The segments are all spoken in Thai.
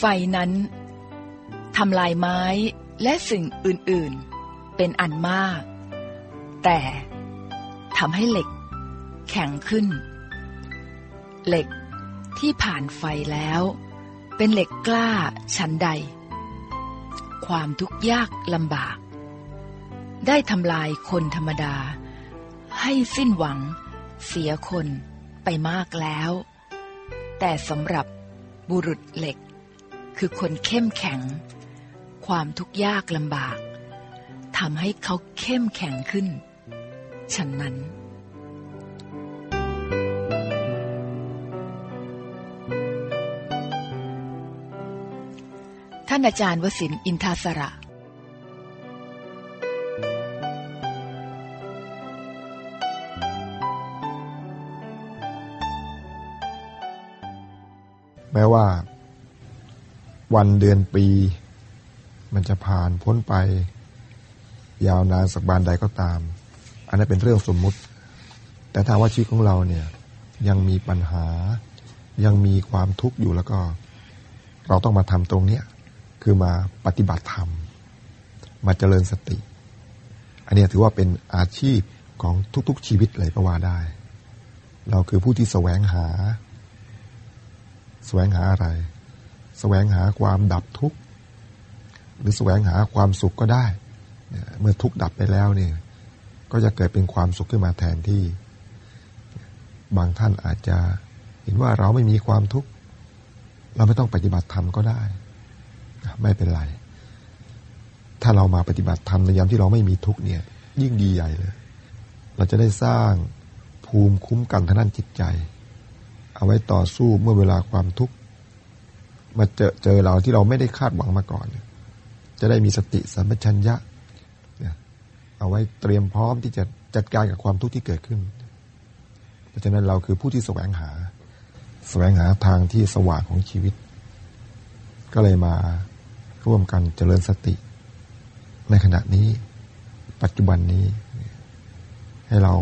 ไฟนั้นทำลายไม้และสิ่งอื่นๆเป็นอันมากแต่ทำให้เหล็กแข็งขึ้นเหล็กที่ผ่านไฟแล้วเป็นเหล็กกล้าชั้นใดความทุกข์ยากลำบากได้ทำลายคนธรรมดาให้สิ้นหวังเสียคนไปมากแล้วแต่สำหรับบุรุษเหล็กคือคนเข้มแข็งความทุกข์ยากลำบากทำให้เขาเข้มแข็งขึ้นฉะนั้นท่านอาจารย์วสินทร์อินทาสระแม้ว่าวันเดือนปีมันจะผ่านพ้นไปยาวนานสักบานใดก็ตามอันนั้นเป็นเรื่องสมมุติแต่ถ้าว่าชีวิตของเราเนี่ยยังมีปัญหายังมีความทุกข์อยู่แล้วก็เราต้องมาทำตรงเนี้ยคือมาปฏิบัติธรรมมาเจริญสติอันนี้ถือว่าเป็นอาชีพของทุกๆชีวิตเลยก็ว่าได้เราคือผู้ที่แสวงหาอะไรแสวงหาความดับทุกข์หรือแสวงหาความสุขก็ได้เมื่อทุกข์ดับไปแล้วเนี่ยก็จะเกิดเป็นความสุขขึ้นมาแทนที่บางท่านอาจจะเห็นว่าเราไม่มีความทุกข์เราไม่ต้องปฏิบัติธรรมก็ได้ไม่เป็นไรถ้าเรามาปฏิบัติธรรมในยามที่เราไม่มีทุกข์เนี่ยยิ่งดีใหญ่เลยเราจะได้สร้างภูมิคุ้มกันทางด้านจิตใจเอาไว้ต่อสู้เมื่อเวลาความทุกข์มาเจอเราที่เราไม่ได้คาดหวังมาก่อนจะได้มีสติสัมปชัญญะเอาไว้เตรียมพร้อมที่จะจัดการกับความทุกข์ที่เกิดขึ้นเพราะฉะนั้นเราคือผู้ที่แสวงหาทางที่สว่างของชีวิตก็เลยมาร่วมกันเจริญสติในขณะนี้ปัจจุบันนี้ให้เรา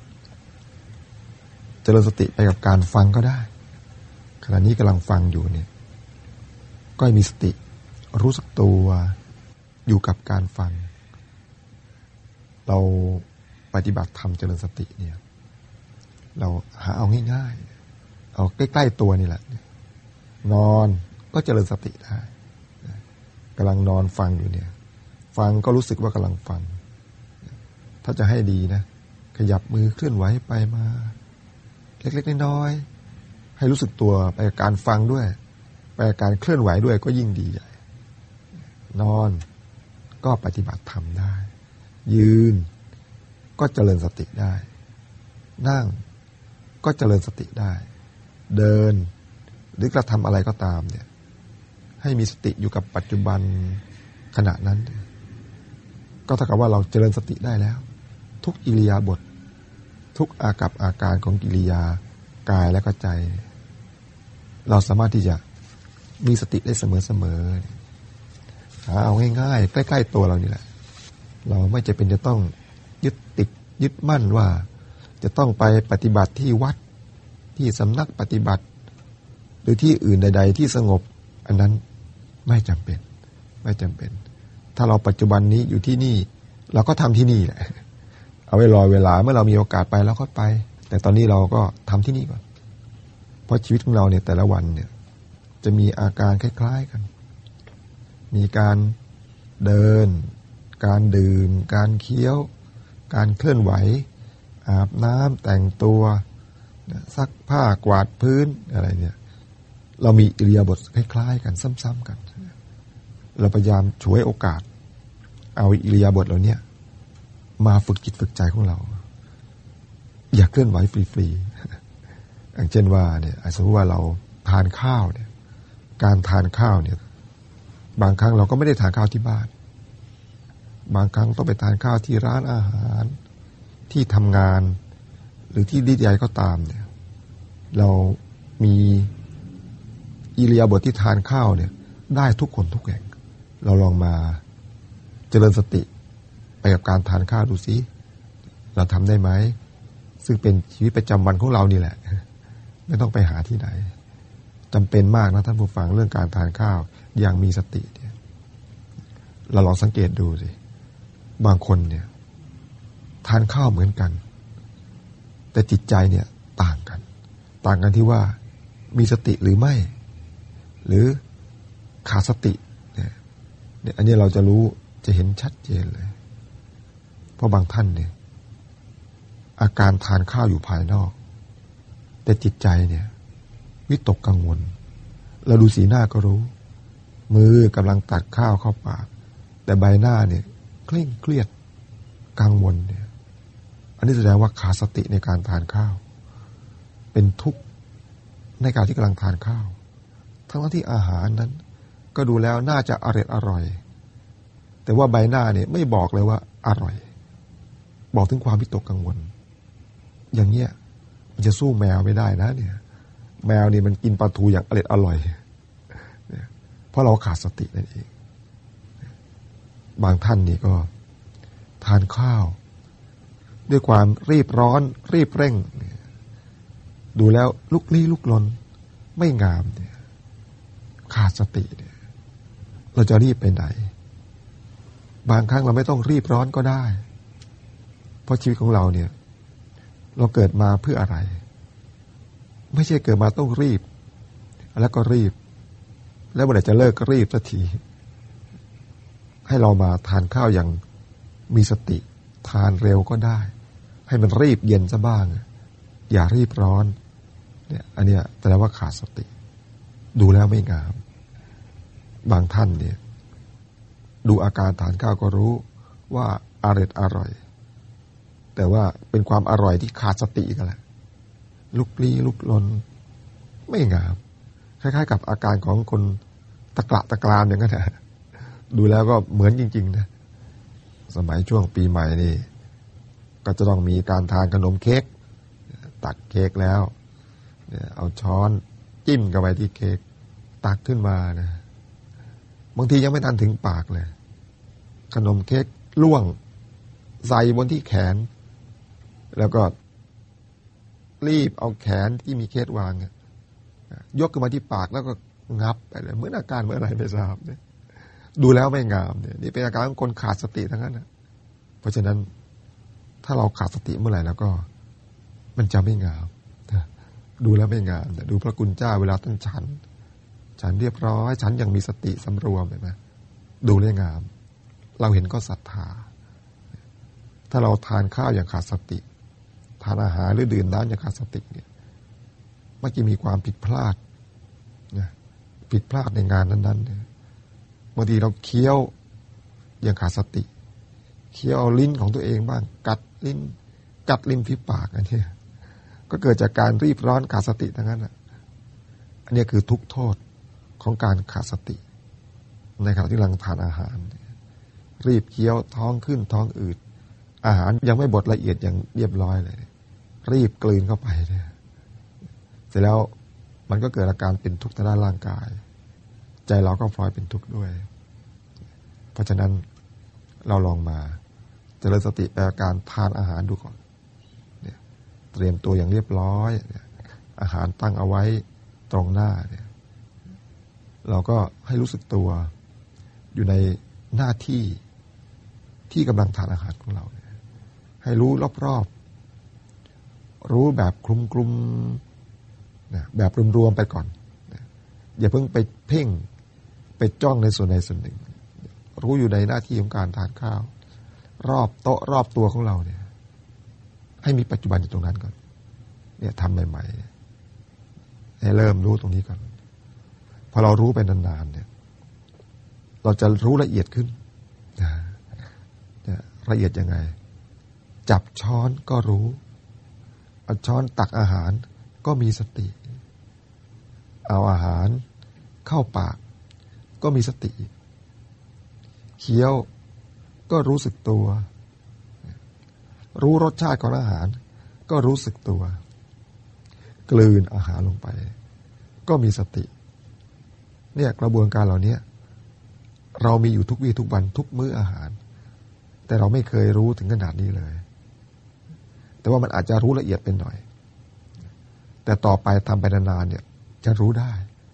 เจริญสติไปกับการฟังก็ได้ขณะนี้กำลังฟังอยู่เนี่ยก็ให้มีสติรู้สึกตัวอยู่กับการฟังเราปฏิบัติธรรมเจริญสติเนี่ยเราหาเอาง่ายๆเอาใกล้ๆตัวนี่แหละนอนก็เจริญสติได้กำลังนอนฟังอยู่เนี่ยฟังก็รู้สึกว่ากำลังฟังถ้าจะให้ดีนะขยับมือเคลื่อนไหวไปมาเล็กๆน้อยๆให้รู้สึกตัวไปกับการฟังด้วยไปกับการเคลื่อนไหวด้วยก็ยิ่งดีใหญ่นอนก็ปฏิบัติธรรมได้ยืนก็เจริญสติได้นั่งก็เจริญสติได้เดินหรือกระทำอะไรก็ตามเนี่ยให้มีสติอยู่กับปัจจุบันขณะนั้นก็เท่ากับว่าเราเจริญสติได้แล้วทุกอิริยาบถทุกอากับอาการของกิริยากายและก็ใจเราสามารถที่จะมีสติได้เสมอๆเอาง่ายๆใกล้ๆตัวเรานี่แหละเราไม่จำเป็นจะต้องยึดมั่นว่าจะต้องไปปฏิบัติที่วัดที่สำนักปฏิบัติหรือที่อื่นใดๆที่สงบอันนั้นไม่จำเป็นถ้าเราปัจจุบันนี้อยู่ที่นี่เราก็ทำที่นี่แหละเอาไว้รอเวลาเมื่อเรามีโอกาสไปแล้วก็ไปแต่ตอนนี้เราก็ทำที่นี่ก่อนเพราะชีวิตของเราเนี่ยแต่ละวันเนี่ยจะมีอาการคล้ายๆกันมีการเดินการดื่มการเคี้ยวการเคลื่อนไหวอาบน้ำแต่งตัวซักผ้ากวาดพื้นอะไรเนี่ยเรามีอิริยาบถคล้ายๆกันซ้ำๆกันเราพยายามฉวยโอกาสเอาอิริยาบถเหล่านี้มาฝึกจิตฝึกใจของเราอย่าเคลื่อนไหวฟรีๆอย่างเช่นว่าเนี่ยสมมติว่าเราทานข้าวเนี่ยการทานข้าวเนี่ยบางครั้งเราก็ไม่ได้ทานข้าวที่บ้านบางครั้งต้องไปทานข้าวที่ร้านอาหารที่ทำงานหรือที่ใดๆก็ตามเนี่ยเรามีอิริยาบถที่ทานข้าวเนี่ยได้ทุกคนทุกแห่งเราลองมาเจริญสติไปกับการทานข้าวดูสิเราทำได้ไหมซึ่งเป็นชีวิตประจำวันของเรานี่แหละไม่ต้องไปหาที่ไหนจำเป็นมากนะท่านผู้ฟังเรื่องการทานข้าวอย่างมีสติเนี่ยเราลองสังเกตดูสิบางคนเนี่ยทานข้าวเหมือนกันแต่จิตใจเนี่ยต่างกันที่ว่ามีสติหรือไม่หรือขาดสติเนี่ยอันนี้เราจะรู้จะเห็นชัดเจนเลยเพราะบางท่านเนี่ยอาการทานข้าวอยู่ภายนอกแต่จิตใจเนี่ยวิตกกังวลเราดูสีหน้าก็รู้มือกำลังตักข้าวเข้าปากแต่ใบหน้าเนี่ยเคร่งเครียดกังวลเนี่ยอันนี้แสดงว่าขาดสติในการทานข้าวเป็นทุกข์ในการที่กำลังทานข้าวทั้งที่อาหารนั้นก็ดูแล้วน่าจะอร่อยแต่ว่าใบหน้าเนี่ยไม่บอกเลยว่าอร่อยบอกถึงความวิตกกังวลอย่างเงี้ยมันจะสู้แมวไม่ได้นะเนี่ยแมวนี่มันกินปลาทูอย่างอร่อยเพราะเราขาดสตินั่นเองบางท่านนี่ก็ทานข้าวด้วยความรีบร้อนรีบเร่งดูแล้วลุกลี้ลุกลนไม่งามเนี่ยขาดสติเนี่ยเราจะรีบไปไหนบางครั้งเราไม่ต้องรีบร้อนก็ได้เพราะชีวิตของเราเนี่ยเราเกิดมาเพื่ออะไรไม่ใช่เกิดมาต้องรีบแล้วก็รีบแล้วเมื่อไหร่จะเลิกก็รีบสักทีให้เรามาทานข้าวอย่างมีสติทานเร็วก็ได้ให้มันรีบเย็นซะบ้างอย่ารีบร้อนเนี่ยอันเนี้ยแสดงว่าขาดสติดูแล้วไม่งามบางท่านเนี่ยดูอาการทานข้าวก็รู้ว่าอร่อยแต่ว่าเป็นความอร่อยที่ขาดสติกันแหละลุกลี้ลุกลนไม่งามคล้ายๆกับอาการของคนตะกละตะกรามอย่างนั้นนะดูแล้วก็เหมือนจริงๆนะสมัยช่วงปีใหม่นี่ก็จะต้องมีการทานขนมเค้กตักเค้กแล้วเอาช้อนจิ้มเข้าไปที่เค้กตักขึ้นมานะบางทียังไม่ทันถึงปากเลยขนมเค้กล่วงใส่บนที่แขนแล้วก็รีบเอาแขนที่มีเค้กวางยกขึ้นมาที่ปากแล้วก็งับไปเลยเหมือนอาการเมื่ออะไรไม่ทราบเนี่ยดูแล้วไม่งามเนี่ยนี่เป็นอาการของคนขาดสติทั้งนั้นนะเพราะฉะนั้นถ้าเราขาดสติเมื่อไหร่แล้วก็มันจะไม่งามดูแล้วไม่งามแต่ดูพระคุณเจ้าเวลาท่านฉันเรียบร้อยฉันยังมีสติสำรวมเห็นไหมดูแล้วงามเราเห็นก็ศรัทธาถ้าเราทานข้าวอย่างขาดสติทานอาหารหรือดื่มน้ำอย่างขาดสติเนี่ยมักจะมีความผิดพลาดนะผิดพลาดในงานนั้นๆเนี่ยบางทีเราเคี้ยวอย่างขาดสติเคี้ยวเอาลิ้นของตัวเองบ้างกัดลิ้นฝีปากอันนี้ก็เกิดจากการรีบร้อนขาดสติทั้งนั้นอันนี้คือทุกโทษของการขาดสติในขณะที่กำลังทานอาหารรีบเคี้ยวท้องขึ้นท้องอืดอาหารยังไม่บดละเอียดอย่างเรียบร้อยเลยรีบกลืนเข้าไปเนี่ยเสร็จแล้วมันก็เกิดอาการเป็นทุกข์ทางด้านร่างกายใจเราก็พลอยเป็นทุกข์ด้วยเพราะฉะนั้นเราลองมาเจริญสติแปลการทานอาหารดูก่อนเนี่ยเตรียมตัวอย่างเรียบร้อยเนี่ยอาหารตั้งเอาไว้ตรงหน้าเนี่ยเราก็ให้รู้สึกตัวอยู่ในหน้าที่ที่กำลังทานอาหารของเราให้รู้รอบๆรู้แบบคลุมๆนะแบบรวมๆไปก่อนนะอย่าเพิ่งไปเพ่งไปจ้องในส่วนใดส่วนหนึ่งรู้อยู่ในหน้าที่ของการทานข้าวรอบโต๊ะรอบตัวของเราเนี่ยให้มีปัจจุบันอยู่ตรงนั้นก่อนเนี่ยทำใหม่ๆให้เริ่มรู้ตรงนี้ก่อนพอเรารู้ไปนานๆเนี่ยเราจะรู้ละเอียดขึ้นละเอียดยังไงจับช้อนก็รู้เอาช้อนตักอาหารก็มีสติเอาอาหารเข้าปากก็มีสติเคี้ยวก็รู้สึกตัวรู้รสชาติของอาหารก็รู้สึกตัวกลืนอาหารลงไปก็มีสติเนี่ยกระบวนการเหล่านี้เรามีอยู่ทุกวี่ทุกวันทุกมื้ออาหารแต่เราไม่เคยรู้ถึงขนาดนี้เลยแต่ว่ามันอาจจะรู้ละเอียดเป็นหน่อยแต่ต่อไปทำไปนานๆเนี่ยจะรู้ได้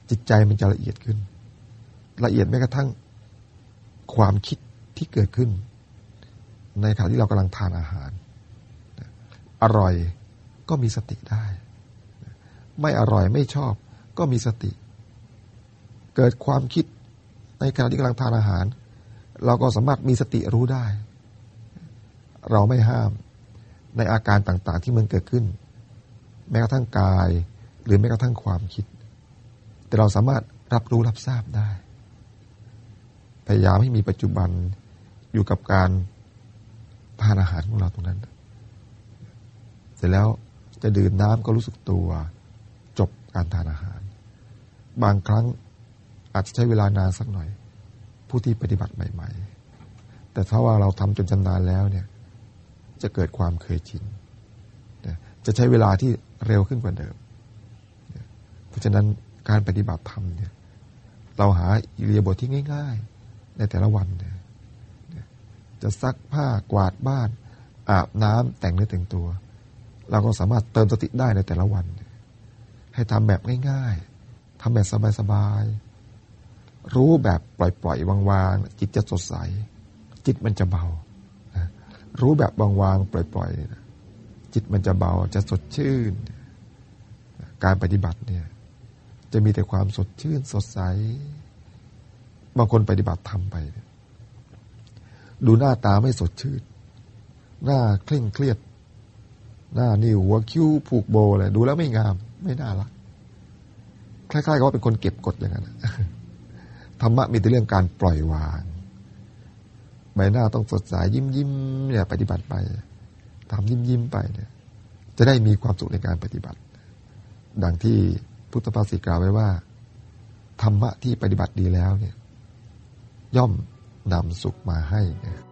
จิตใจมันจะละเอียดขึ้นละเอียดแม้กระทั่งความคิดที่เกิดขึ้นในขณะที่เรากำลังทานอาหารอร่อยก็มีสติได้ไม่อร่อยไม่ชอบก็มีสติเกิดความคิดในขณะที่กำลังทานอาหารเราก็สามารถมีสติรู้ได้เราไม่ห้ามในอาการต่างๆที่มันเกิดขึ้นแม้กระทั่งกายหรือแม้กระทั่งความคิดแต่เราสามารถรับรู้รับทราบได้พยายามให้มีปัจจุบันอยู่กับการทานอาหารของเราตรงนั้นเสร็จแล้วจะดื่มน้ำก็รู้สึกตัวจบการทานอาหารบางครั้งอาจจะใช้เวลานานสักหน่อยผู้ที่ปฏิบัติใหม่ๆแต่ถ้าว่าเราทำจนชำนาญแล้วเนี่ยจะเกิดความเคยชินจะใช้เวลาที่เร็วขึ้นกว่าเดิมเพราะฉะนั้นการปฏิบัติธรรมเนี่ยเราหาอิริยาบถที่ง่ายๆในแต่ละวันเนี่ยจะซักผ้ากวาดบ้านอาบน้ำแต่งเนื้อแต่งตัวเราก็สามารถเติมสติได้ในแต่ละวันให้ทำแบบง่ายๆทำแบบสบายๆรู้แบบปล่อยๆวางๆจิตจะสดใสจิตมันจะเบารู้แบบวางๆปล่อยๆจิตมันจะเบาจะสดชื่นการปฏิบัติเนี่ยจะมีแต่ความสดชื่นสดใสบางคนปฏิบัติทำไปดูหน้าตาไม่สดชื่นหน้าเคร่งเครียดหน้านิ้วหัวคิ้วผูกโบอะไรดูแล้วไม่งามไม่น่ารักคล้ายๆกับว่าเป็นคนเก็บกดอย่างนั้นธรรมะมีแต่เรื่องการปล่อยวางใบหน้าต้องสดใสยิ้มๆเนี่ยปฏิบัติไปทำยิ้มๆไปเนี่ยจะได้มีความสุขในการปฏิบัติดังที่พุทธภาษิตกล่าวไว้ว่าธรรมะที่ปฏิบัติดีแล้วเนี่ยย่อมนำสุขมาให้